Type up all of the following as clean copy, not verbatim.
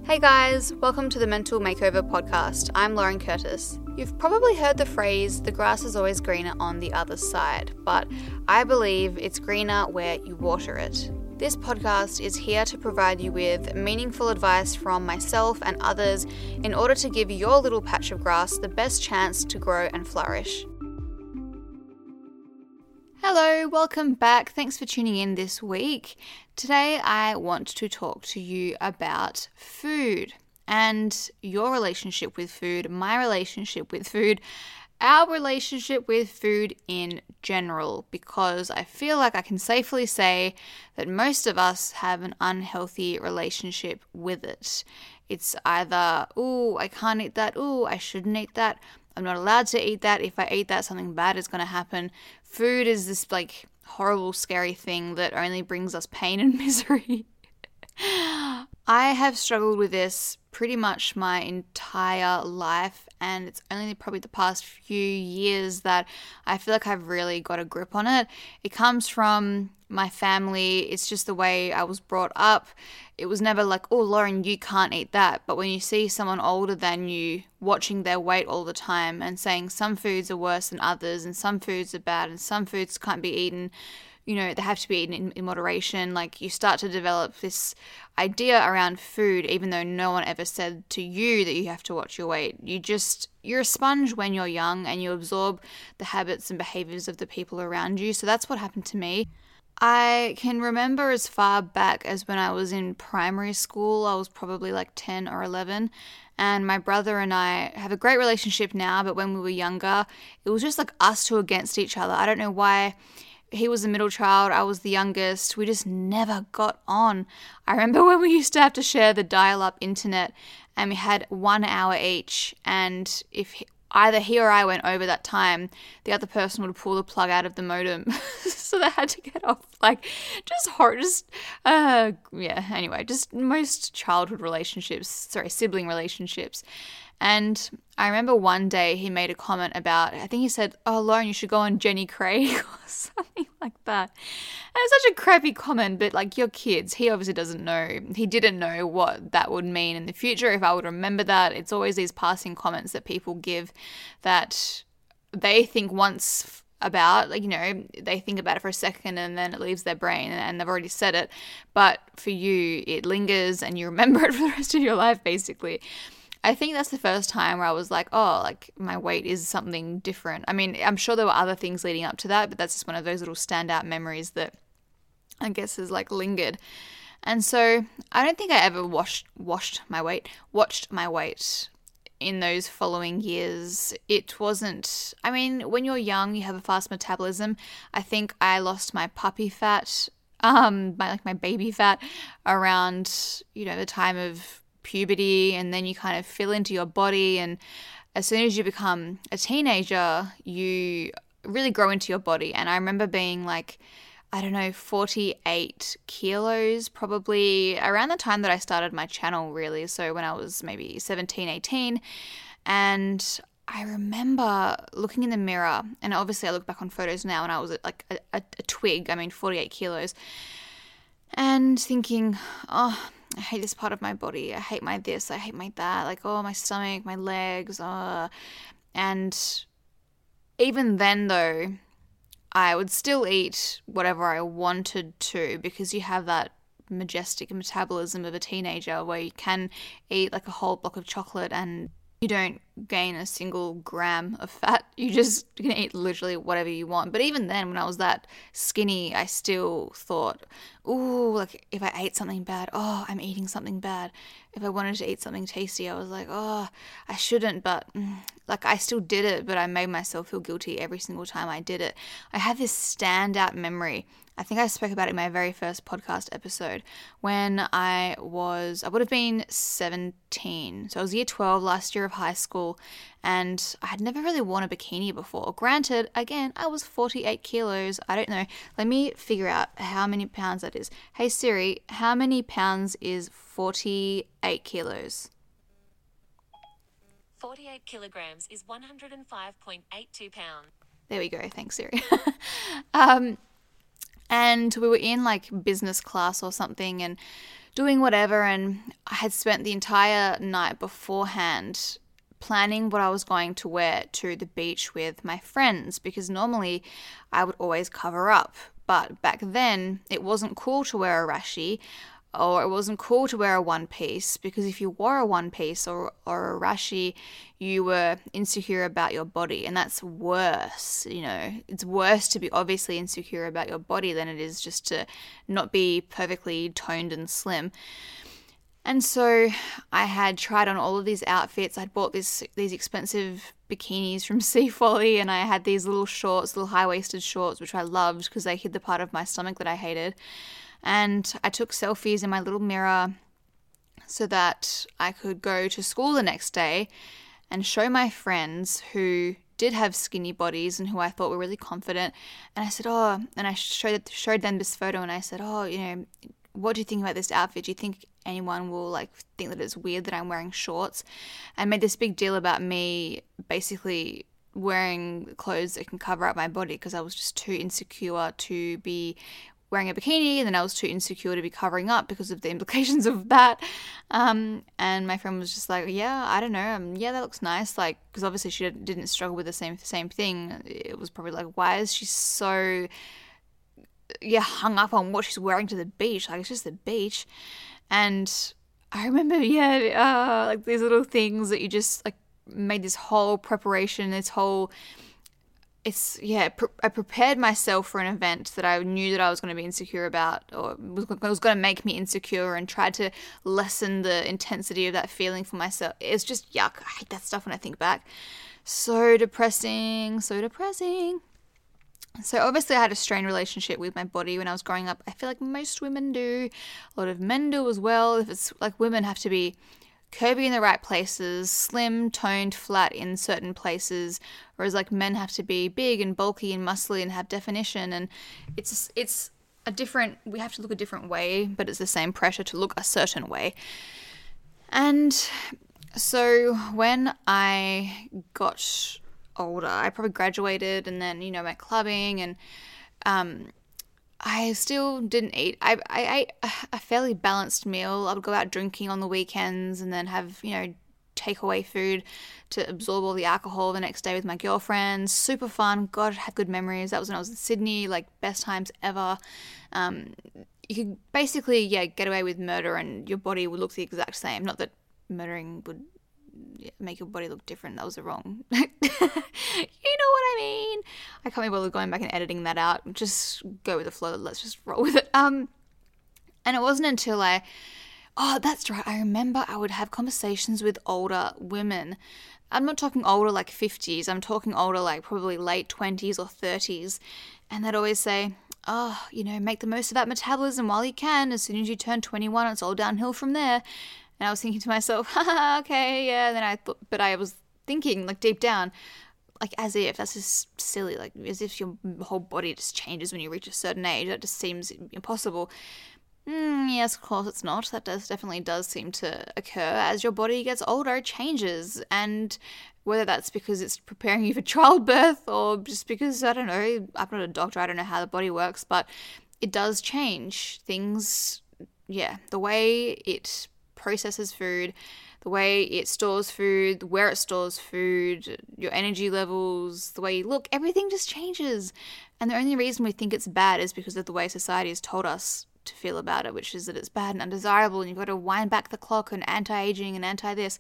Hey guys, welcome to the Mental Makeover podcast. I'm Lauren Curtis. You've probably heard the phrase, the grass is always greener on the other side, but I believe it's greener where you water it. This podcast is here to provide you with meaningful advice from myself and others in order to give your little patch of grass the best chance to grow and flourish. Hello, welcome back. Thanks for tuning in this week. Today I want to talk to you about food and your relationship with food, my relationship with food, our relationship with food in general, because I feel like I can safely say that most of us have an unhealthy relationship with it. It's either, ooh, I can't eat that, ooh, I shouldn't eat that, I'm not allowed to eat that, if I eat that, something bad is going to happen. Food is this horrible, scary thing that only brings us pain and misery. I have struggled with this pretty much my entire life, and it's only probably the past few years that I feel like I've really got a grip on it. It comes from my family. It's just the way I was brought up. It was never like, oh, Lauren, you can't eat that. But when you see someone older than you watching their weight all the time and saying some foods are worse than others and some foods are bad and some foods can't be eaten, they have to be eaten in moderation. You start to develop this idea around food, even though no one ever said to you that you have to watch your weight. You're a sponge when you're young and you absorb the habits and behaviors of the people around you. So that's what happened to me. I can remember as far back as when I was in primary school. I was probably 10 or 11. And my brother and I have a great relationship now, but when we were younger, it was just us two against each other. I don't know why. He was the middle child, I was the youngest. We just never got on. I remember when we used to have to share the dial-up internet and we had 1 hour each, and if either he or I went over that time, the other person would pull the plug out of the modem. So they had to get off. Just most childhood relationships, sibling relationships. And I remember one day he made a comment about, I think he said, oh, Lauren, you should go on Jenny Craig or something like that. And it's such a crappy comment, but you're kids. He obviously doesn't know. He didn't know what that would mean in the future, if I would remember that. It's always these passing comments that people give that they think once about, they think about it for a second and then it leaves their brain and they've already said it. But for you, it lingers and you remember it for the rest of your life, basically. I think that's the first time where I was my weight is something different. I mean, I'm sure there were other things leading up to that, but that's just one of those little standout memories that I guess is lingered. And so I don't think I ever watched my weight in those following years. It wasn't, when you're young, you have a fast metabolism. I think I lost my puppy fat, my baby fat around, the time of puberty, and then you kind of fill into your body, and as soon as you become a teenager you really grow into your body. And I remember being 48 kilos probably around the time that I started my channel, really, so when I was maybe 17, 18. And I remember looking in the mirror, and obviously I look back on photos now and I was a twig, 48 kilos, and thinking, oh, I hate this part of my body. I hate my this. I hate my that. My stomach, my legs. And even then, though, I would still eat whatever I wanted to, because you have that majestic metabolism of a teenager where you can eat a whole block of chocolate and you don't gain a single gram of fat. You can eat literally whatever you want. But even then, when I was that skinny, I still thought, ooh, if I ate something bad, oh, I'm eating something bad. If I wanted to eat something tasty, I was oh, I shouldn't. But I still did it, but I made myself feel guilty every single time I did it. I have this standout memory. I think I spoke about it in my very first podcast episode when I would have been 17. So I was year 12, last year of high school, and I had never really worn a bikini before. Granted, again, I was 48 kilos. I don't know. Let me figure out how many pounds that is. Hey Siri, how many pounds is 48 kilos? 48 kilograms is 105.82 pounds. There we go. Thanks, Siri. And we were in like business class or something and doing whatever, and I had spent the entire night beforehand planning what I was going to wear to the beach with my friends, because normally I would always cover up. But back then, it wasn't cool to wear a rashi, or it wasn't cool to wear a one piece, because if you wore a one piece or a rashi, you were insecure about your body, and that's worse. It's worse to be obviously insecure about your body than it is just to not be perfectly toned and slim. And so I had tried on all of these outfits. I'd bought these expensive bikinis from Sea Folly, and I had these little shorts, little high-waisted shorts, which I loved because they hid the part of my stomach that I hated. And I took selfies in my little mirror so that I could go to school the next day and show my friends who did have skinny bodies and who I thought were really confident. And I said, and I showed them this photo, and I said, what do you think about this outfit? Do you think anyone will think that it's weird that I'm wearing shorts? I made this big deal about me basically wearing clothes that can cover up my body because I was just too insecure to be wearing a bikini, and then I was too insecure to be covering up because of the implications of that. And my friend was just like, yeah, I don't know. Yeah, that looks nice. Because obviously she didn't struggle with the same thing. It was probably like, why is she so hung up on what she's wearing to the beach? It's just the beach. And I remember, these little things that you just made this whole preparation, I prepared myself for an event that I knew that I was going to be insecure about, or was going to make me insecure, and tried to lessen the intensity of that feeling for myself. It's just yuck. I hate that stuff when I think back. So depressing. So obviously I had a strained relationship with my body when I was growing up. I feel like most women do. A lot of men do as well. If it's women have to be curvy in the right places, slim, toned, flat in certain places, whereas men have to be big and bulky and muscly and have definition. And it's we have to look a different way, but it's the same pressure to look a certain way. And so when I got older, I probably graduated and then went clubbing, and I still didn't eat. I ate a fairly balanced meal. I would go out drinking on the weekends and then have takeaway food to absorb all the alcohol the next day with my girlfriends. Super fun. God, I had good memories. That was when I was in Sydney, best times ever. You could basically get away with murder and your body would look the exact same. Not that murdering would make your body look different. That was wrong. You know what I mean? I can't be bothered going back and editing that out. Just go with the flow. Let's just roll with it. And it wasn't until that's right. I remember I would have conversations with older women. I'm not talking older 50s. I'm talking older probably late 20s or 30s. And they'd always say, make the most of that metabolism while you can. As soon as you turn 21, it's all downhill from there. And I was thinking to myself, okay, yeah. And then I was thinking deep down, as if that's just silly, as if your whole body just changes when you reach a certain age. That just seems impossible. Yes, of course it's not. That definitely does seem to occur as your body gets older. It changes, and whether that's because it's preparing you for childbirth or just because, I don't know, I'm not a doctor, I don't know how the body works, but it does change things. Yeah, the way it processes food, the way it stores food, where it stores food, your energy levels, the way you look, everything just changes. And the only reason we think it's bad is because of the way society has told us to feel about it, which is that it's bad and undesirable and you've got to wind back the clock and anti-aging and anti-this.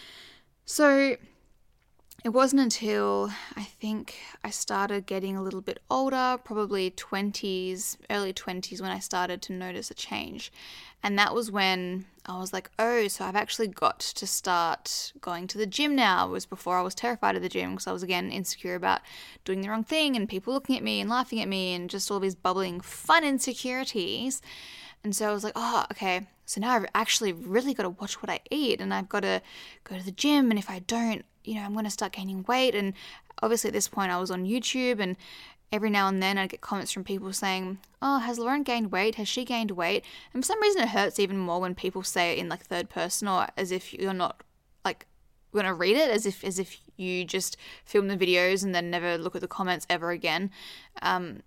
So it wasn't until I think I started getting a little bit older, probably 20s, early 20s, when I started to notice a change. And that was when I was like, oh, so I've actually got to start going to the gym now. It was before I was terrified of the gym because I was, again, insecure about doing the wrong thing and people looking at me and laughing at me and just all these bubbling fun insecurities. And so I was like, oh, okay, so now I've actually really got to watch what I eat and I've got to go to the gym. And if I don't, I'm going to start gaining weight. And obviously at this point I was on YouTube, and every now and then I'd get comments from people saying, oh, has Lauren gained weight? Has she gained weight? And for some reason it hurts even more when people say it in third person, or as if you're not going to read it, as if you just film the videos and then never look at the comments ever again.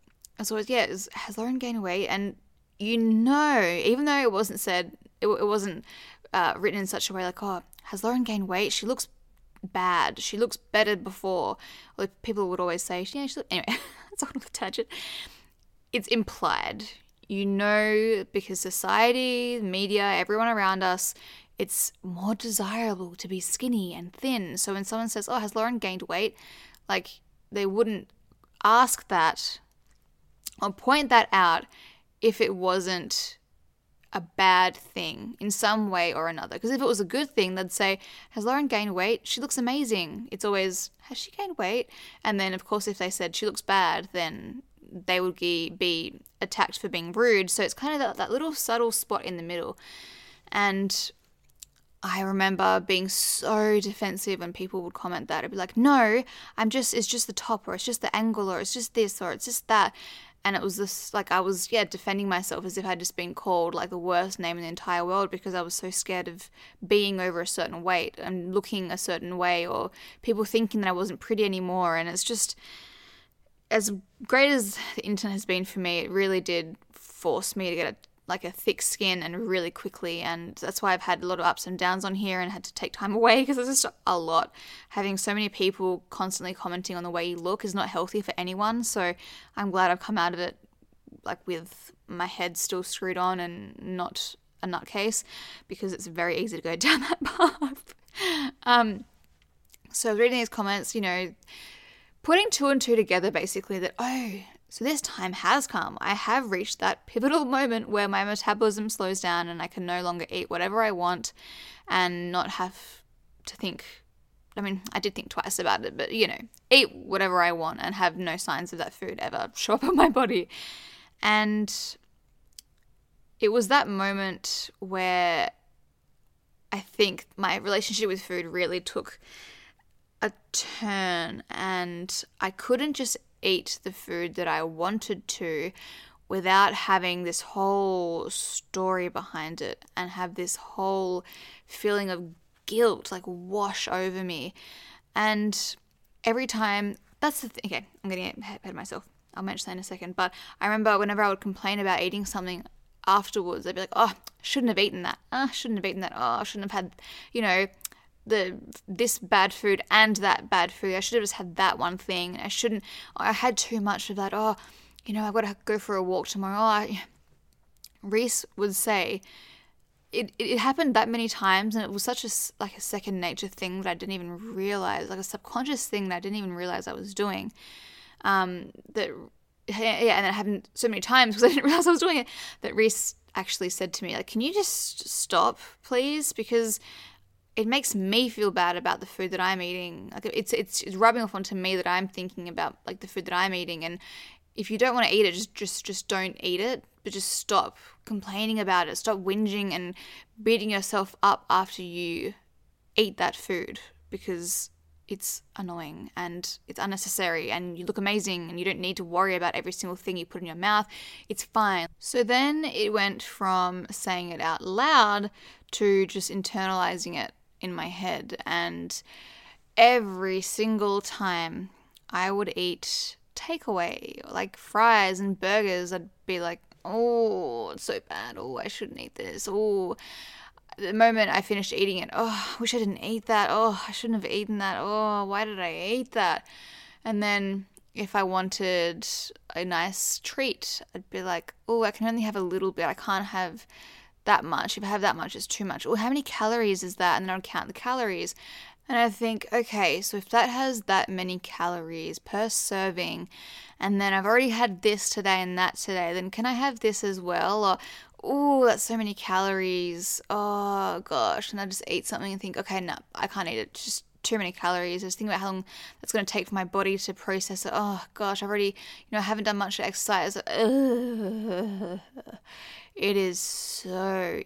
it's always, has Lauren gained weight? And even though it wasn't said, it wasn't written in such a way like, oh, has Lauren gained weight? She looks bad. She looks better before. Or people would always say, anyway, that's on the tangent. It's implied. Because society, media, everyone around us, it's more desirable to be skinny and thin. So when someone says, oh, has Lauren gained weight? Like, they wouldn't ask that or point that out if it wasn't a bad thing in some way or another. Because if it was a good thing, they'd say, has Lauren gained weight? She looks amazing. It's always, has she gained weight? And then, of course, if they said she looks bad, then they would be attacked for being rude. So it's kind of that little subtle spot in the middle. And I remember being so defensive when people would comment that. I'd be like, no, it's just the top, or it's just the angle, or it's just this, or it's just that. And it was this, like, I was, defending myself as if I'd just been called, like, the worst name in the entire world because I was so scared of being over a certain weight and looking a certain way, or people thinking that I wasn't pretty anymore. And it's just, as great as the internet has been for me, it really did force me to get a thick skin and really quickly. And that's why I've had a lot of ups and downs on here and had to take time away because it's just a lot. Having so many people constantly commenting on the way you look is not healthy for anyone. So I'm glad I've come out of it like with my head still screwed on and not a nutcase, because it's very easy to go down that path. So reading these comments, putting two and two together basically that, so this time has come. I have reached that pivotal moment where my metabolism slows down and I can no longer eat whatever I want and not have to think. I mean, I did think twice about it, but, eat whatever I want and have no signs of that food ever show up in my body. And it was that moment where I think my relationship with food really took a turn, and I couldn't just eat the food that I wanted to without having this whole story behind it and have this whole feeling of guilt like wash over me. And every time, that's the thing, okay, I'm getting ahead of myself, I'll mention that in a second, but I remember whenever I would complain about eating something afterwards, I'd be like, oh, I shouldn't have eaten that, oh, I shouldn't have had, this bad food and that bad food. I should have just had that one thing. I had too much of that. Oh, I've got to go for a walk tomorrow. Reese would say it happened that many times, and it was such a second nature thing that I didn't even realize, like a subconscious thing that I didn't even realize I was doing. And it happened so many times because I didn't realize I was doing it, that Reese actually said to me, like, can you just stop, please? Because it makes me feel bad about the food that I'm eating. Like, it's rubbing off onto me that I'm thinking about like the food that I'm eating. And if you don't want to eat it, just don't eat it. But just stop complaining about it. Stop whinging and beating yourself up after you eat that food, because it's annoying and it's unnecessary, and you look amazing and you don't need to worry about every single thing you put in your mouth. It's fine. So then it went from saying it out loud to just internalizing it in my head. And every single time I would eat takeaway, like fries and burgers, I'd be like, oh, it's so bad. Oh, I shouldn't eat this. Oh, the moment I finished eating it, oh, I wish I didn't eat that. Oh, I shouldn't have eaten that. Oh, why did I eat that? And then if I wanted a nice treat, I'd be like, oh, I can only have a little bit. I can't have that much. If I have that much, it's too much. Oh, how many calories is that? And then I'd count the calories. And I think, okay, so if that has that many calories per serving, and then I've already had this today and that today, then can I have this as well? Or, oh, that's so many calories. Oh, gosh. And I just eat something and think, okay, no, I can't eat it. It's just too many calories. I just think about how long that's going to take for my body to process it. Oh, gosh, I've already, I haven't done much exercise. Ugh. It is so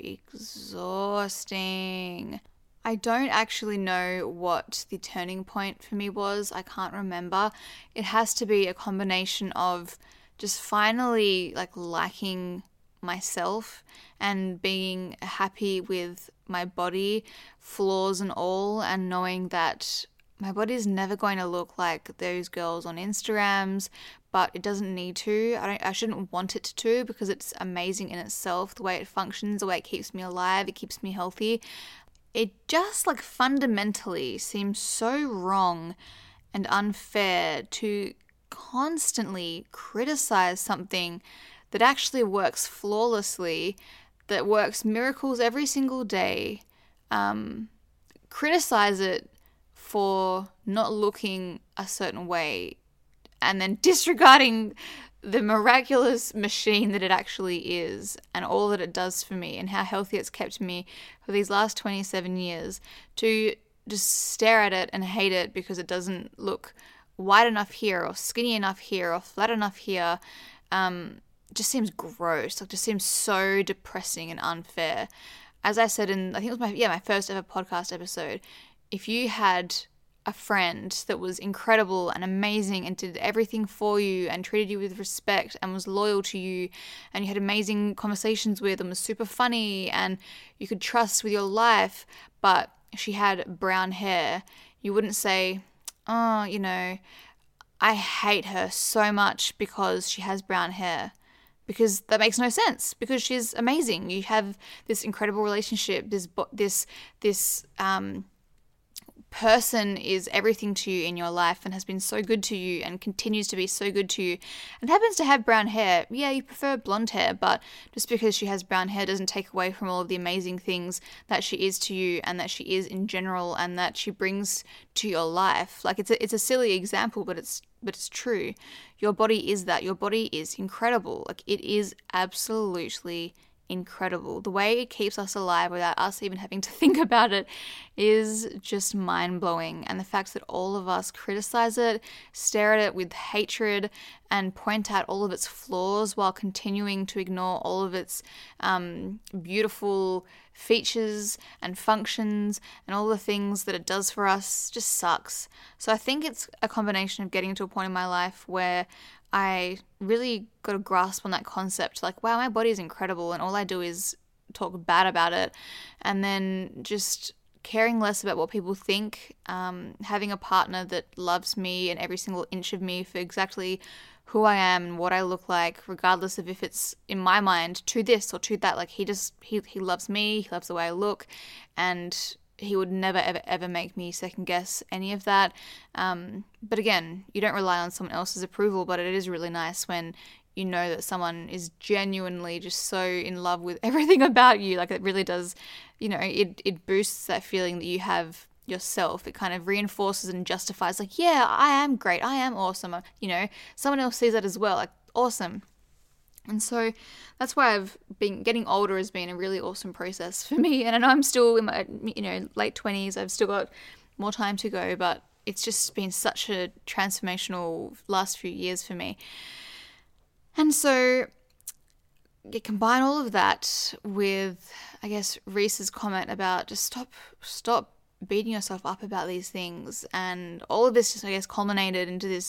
exhausting. I don't actually know what the turning point for me was. I can't remember. It has to be a combination of just finally liking myself and being happy with my body, flaws and all, and knowing that my body is never going to look like those girls on Instagrams, but it doesn't need to. I shouldn't want it to, because it's amazing in itself, the way it functions, the way it keeps me alive, it keeps me healthy. It just like fundamentally seems so wrong and unfair to constantly criticize something that actually works flawlessly, that works miracles every single day. Criticize it for not looking a certain way, and then disregarding the miraculous machine that it actually is, and all that it does for me, and how healthy it's kept me for these last 27 years, to just stare at it and hate it because it doesn't look wide enough here, or skinny enough here, or flat enough here, just seems gross. Like, just seems so depressing and unfair. As I said in, I think it was my first ever podcast episode, if you had a friend that was incredible and amazing and did everything for you and treated you with respect and was loyal to you, and you had amazing conversations with and was super funny and you could trust with your life, but she had brown hair, you wouldn't say, oh, you know, I hate her so much because she has brown hair. Because that makes no sense, because she's amazing. You have this incredible relationship, this person is everything to you in your life and has been so good to you and continues to be so good to you, and happens to have brown hair. Yeah, you prefer blonde hair, but just because she has brown hair doesn't take away from all of the amazing things that she is to you, and that she is in general, and that she brings to your life. Like, it's a silly example, but it's true. Your body is that. Your body is incredible. Like, it is absolutely incredible. The way it keeps us alive without us even having to think about it is just mind-blowing. And the fact that all of us criticize it, stare at it with hatred, and point out all of its flaws while continuing to ignore all of its beautiful features and functions and all the things that it does for us just sucks. So I think it's a combination of getting to a point in my life where I really got a grasp on that concept, like, wow, my body is incredible, and all I do is talk bad about it, and then just caring less about what people think, having a partner that loves me and every single inch of me for exactly who I am and what I look like, regardless of if it's, in my mind, to this or to that. Like, he loves me, he loves the way I look, and he would never, ever, ever make me second guess any of that. But again, you don't rely on someone else's approval, but it is really nice when you know that someone is genuinely just so in love with everything about you. Like, it really does, you know, it boosts that feeling that you have yourself. It kind of reinforces and justifies, like, yeah, I am great, I am awesome. You know, someone else sees that as well, like, awesome. And so that's why I've been getting older has been a really awesome process for me. And I know I'm still in my, late 20s. I've still got more time to go, but it's just been such a transformational last few years for me. And so you combine all of that with, I guess, Reese's comment about just stop beating yourself up about these things. And all of this just, I guess, culminated into this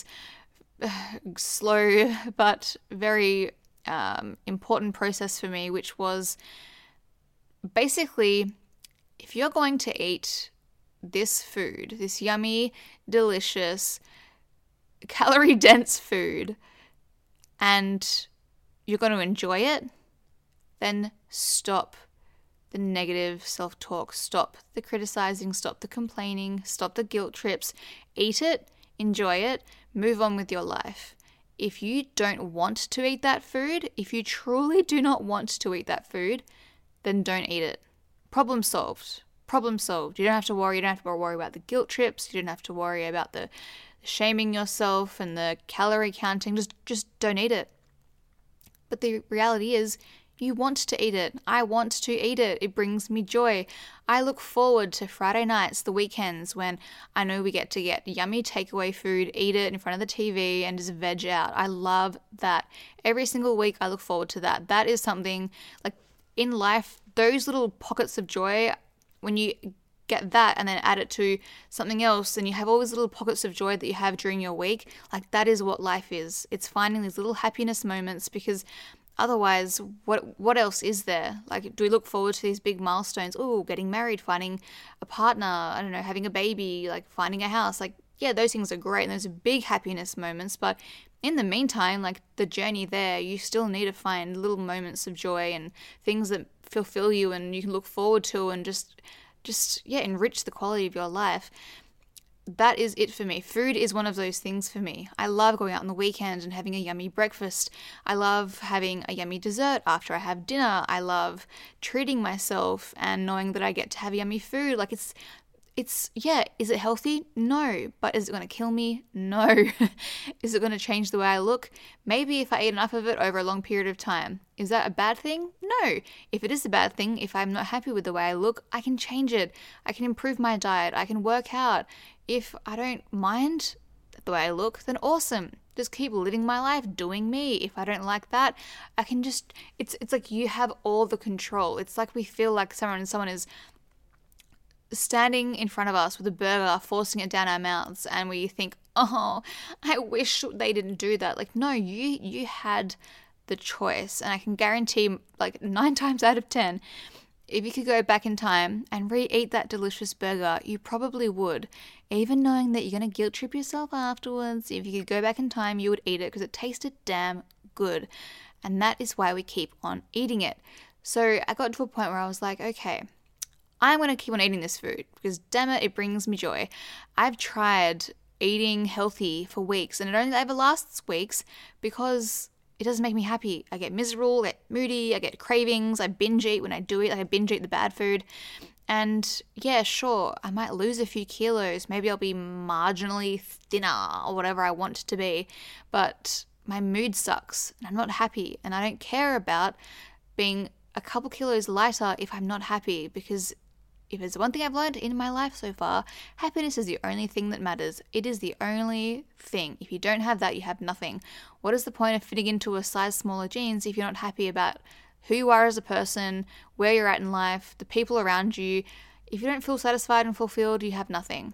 slow but very important process for me, which was basically, if you're going to eat this food, this yummy, delicious, calorie-dense food, and you're going to enjoy it, then stop the negative self-talk, stop the criticizing, stop the complaining, stop the guilt trips, eat it, enjoy it, move on with your life. If you don't want to eat that food, if you truly do not want to eat that food, then don't eat it. Problem solved. Problem solved. You don't have to worry. You don't have to worry about the guilt trips. You don't have to worry about the shaming yourself and the calorie counting. Just don't eat it. But the reality is, you want to eat it. I want to eat it. It brings me joy. I look forward to Friday nights, the weekends, when I know we get to get yummy takeaway food, eat it in front of the TV, and just veg out. I love that. Every single week I look forward to that. That is something, like, in life, those little pockets of joy, when you get that and then add it to something else, and you have all these little pockets of joy that you have during your week, like, that is what life is. It's finding these little happiness moments, because otherwise, what else is there? Like, do we look forward to these big milestones? Oh, getting married, finding a partner, I don't know, having a baby, like finding a house. Like, yeah, those things are great and those are big happiness moments. But in the meantime, like the journey there, you still need to find little moments of joy and things that fulfill you and you can look forward to and just enrich the quality of your life. That is it for me. Food is one of those things for me. I love going out on the weekend and having a yummy breakfast. I love having a yummy dessert after I have dinner. I love treating myself and knowing that I get to have yummy food. Like is it healthy? No. But is it going to kill me? No. Is it going to change the way I look? Maybe if I eat enough of it over a long period of time. Is that a bad thing? No. If it is a bad thing, if I'm not happy with the way I look, I can change it. I can improve my diet. I can work out. If I don't mind the way I look, then awesome. Just keep living my life, doing me. If I don't like that, I can just, it's like you have all the control. It's like we feel like someone is standing in front of us with a burger, forcing it down our mouths, and we think, oh, I wish they didn't do that. Like, no, you had the choice, and I can guarantee like 9 times out of 10, if you could go back in time and re-eat that delicious burger, you probably would. Even knowing that you're going to guilt trip yourself afterwards, if you could go back in time, you would eat it because it tasted damn good. And that is why we keep on eating it. So I got to a point where I was like, okay, I'm going to keep on eating this food because damn it brings me joy. I've tried eating healthy for weeks and it only ever lasts weeks because it doesn't make me happy. I get miserable, I get moody, I get cravings, I binge eat when I do it, like I binge eat the bad food. And yeah, sure, I might lose a few kilos. Maybe I'll be marginally thinner or whatever I want to be. But my mood sucks and I'm not happy. And I don't care about being a couple kilos lighter if I'm not happy, because if there's one thing I've learned in my life so far, happiness is the only thing that matters. It is the only thing. If you don't have that, you have nothing. What is the point of fitting into a size smaller jeans if you're not happy about who you are as a person, where you're at in life, the people around you? If you don't feel satisfied and fulfilled, you have nothing.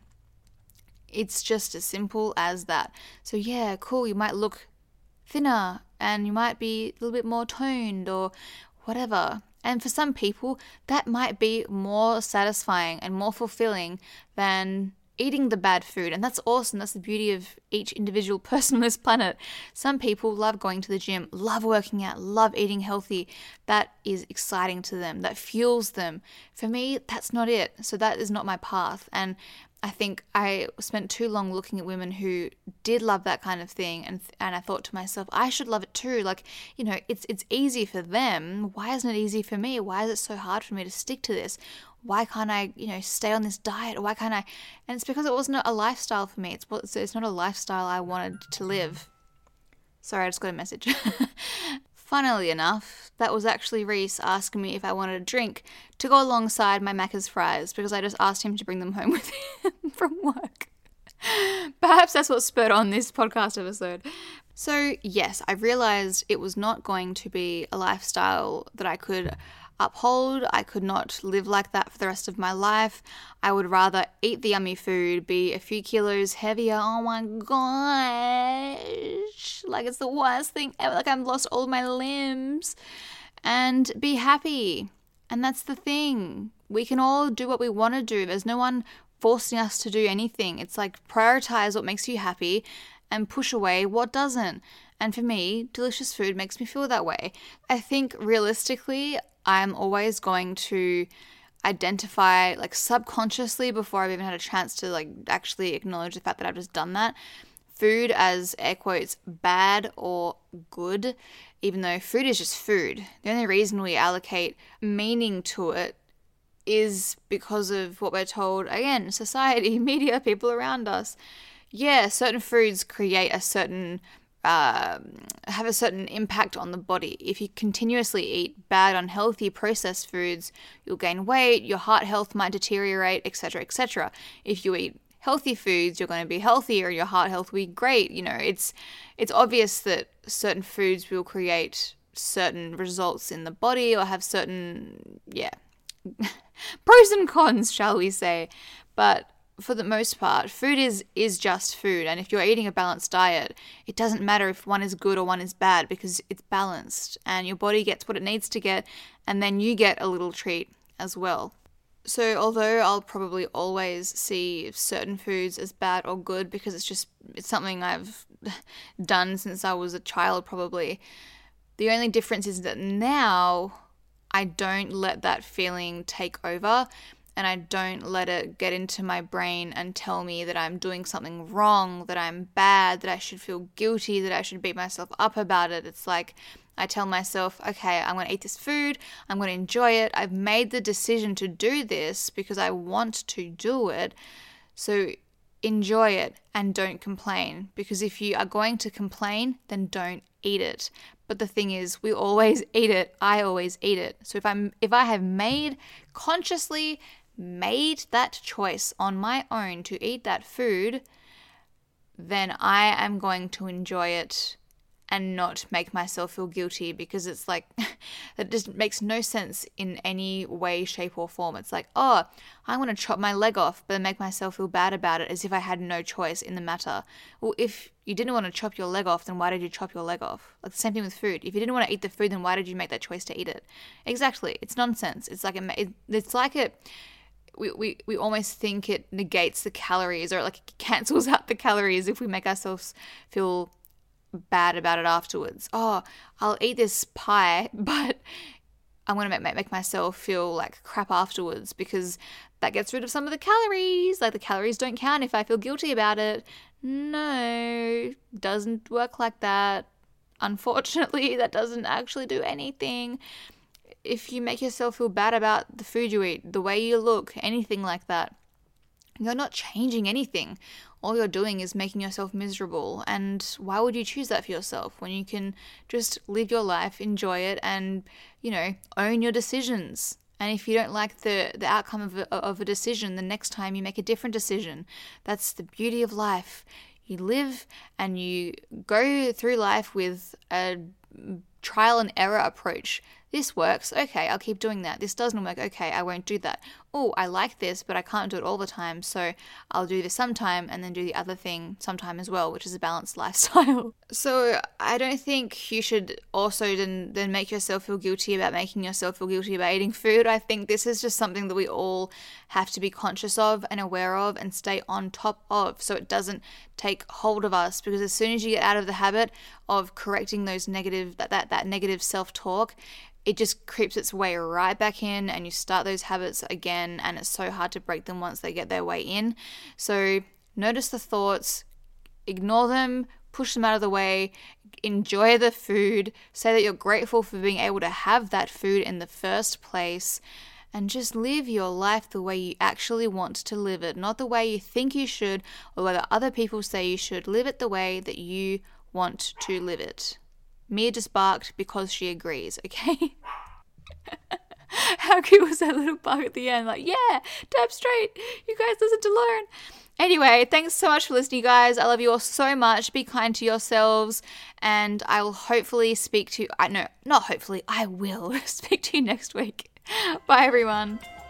It's just as simple as that. So yeah, cool, you might look thinner and you might be a little bit more toned or whatever. And for some people, that might be more satisfying and more fulfilling than eating the bad food. And that's awesome. That's the beauty of each individual person on this planet. Some people love going to the gym, love working out, love eating healthy. That is exciting to them. That fuels them. For me, that's not it. So that is not my path. And I think I spent too long looking at women who did love that kind of thing, and I thought to myself, I should love it too. Like, you know, it's easy for them. Why isn't it easy for me? Why is it so hard for me to stick to this? Why can't I, stay on this diet? Why can't I? And it's because it wasn't a lifestyle for me. It's not a lifestyle I wanted to live. Sorry, I just got a message. Funnily enough, that was actually Reese asking me if I wanted a drink to go alongside my Macca's fries because I just asked him to bring them home with him from work. Perhaps that's what spurred on this podcast episode. So yes, I realized it was not going to be a lifestyle that I could uphold. I could not live like that for the rest of my life. I would rather eat the yummy food, be a few kilos heavier. Oh my gosh. Like it's the worst thing ever. Like I've lost all my limbs, and be happy. And that's the thing. We can all do what we want to do. There's no one forcing us to do anything. It's like prioritize what makes you happy and push away what doesn't. And for me, delicious food makes me feel that way. I think realistically, I'm always going to identify like subconsciously before I've even had a chance to like actually acknowledge the fact that I've just done that, food as air quotes bad or good, even though food is just food. The only reason we allocate meaning to it is because of what we're told, again, society, media, people around us. Yeah, certain foods create a certain have a certain impact on the body. If you continuously eat bad, unhealthy, processed foods, you'll gain weight, your heart health might deteriorate, etc., etc. If you eat healthy foods, you're going to be healthier, your heart health will be great. It's obvious that certain foods will create certain results in the body or have certain, pros and cons, shall we say. But for the most part, food is just food. And if you're eating a balanced diet, it doesn't matter if one is good or one is bad because it's balanced and your body gets what it needs to get, and then you get a little treat as well. So although I'll probably always see certain foods as bad or good because it's something I've done since I was a child probably, the only difference is that now I don't let that feeling take over, and I don't let it get into my brain and tell me that I'm doing something wrong, that I'm bad, that I should feel guilty, that I should beat myself up about it. It's like I tell myself, okay, I'm going to eat this food, I'm going to enjoy it. I've made the decision to do this because I want to do it. So enjoy it and don't complain, because if you are going to complain, then don't eat it. But the thing is, we always eat it. I always eat it. So if I have consciously made that choice on my own to eat that food, then I am going to enjoy it and not make myself feel guilty, because it's like that just makes no sense in any way, shape or form. It's like, oh, I want to chop my leg off, but then make myself feel bad about it as if I had no choice in the matter. Well, if you didn't want to chop your leg off, then why did you chop your leg off? Like the same thing with food. If you didn't want to eat the food, then why did you make that choice to eat it? Exactly. It's nonsense. It's like we almost think it negates the calories, or like it cancels out the calories if we make ourselves feel bad about it afterwards. Oh, I'll eat this pie, but I'm going to make myself feel like crap afterwards because that gets rid of some of the calories. Like the calories don't count if I feel guilty about it. No, doesn't work like that. Unfortunately, that doesn't actually do anything. If you make yourself feel bad about the food you eat, the way you look, anything like that, you're not changing anything. All you're doing is making yourself miserable. And why would you choose that for yourself when you can just live your life, enjoy it, and, own your decisions? And if you don't like the outcome of a decision, the next time you make a different decision. That's the beauty of life. You live and you go through life with a trial and error approach. This works, okay, I'll keep doing that. This doesn't work, okay, I won't do that. Oh, I like this, but I can't do it all the time, so I'll do this sometime and then do the other thing sometime as well, which is a balanced lifestyle. So I don't think you should also then make yourself feel guilty about making yourself feel guilty about eating food. I think this is just something that we all have to be conscious of and aware of and stay on top of, so it doesn't take hold of us, because as soon as you get out of the habit of correcting those negative, that negative self-talk, it just creeps its way right back in and you start those habits again, and it's so hard to break them once they get their way in. So notice the thoughts, ignore them, push them out of the way, enjoy the food, say that you're grateful for being able to have that food in the first place, and just live your life the way you actually want to live it, not the way you think you should or whether other people say you should. Live it the way that you want to live it. Mia just barked because she agrees, okay? How cute was that little bark at the end? Like, yeah, tap straight. You guys listen to Lauren. Anyway, thanks so much for listening, guys. I love you all so much. Be kind to yourselves. And I will hopefully I will speak to you next week. Bye, everyone.